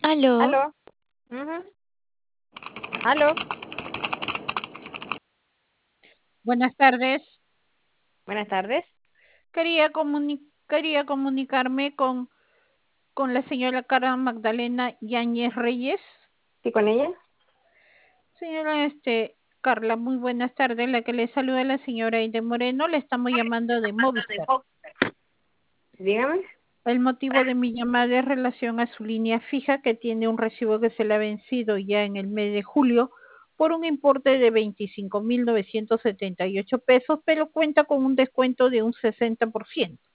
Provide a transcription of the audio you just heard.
Aló, Aló, ujú, aló, buenas tardes. buenas tardes. Quería comunicarme con la señora Carla Magdalena Yáñez Reyes. ¿Sí con ella? Señora, Carla, muy buenas tardes. La que le saluda la señora Aide Moreno. Le estamos llamando de Movistar. Dígame. El motivo de mi llamada es relación a su línea fija que tiene un recibo que se le ha vencido ya en el mes de julio por un importe de 25.978 pesos, pero cuenta con un descuento de un 60%.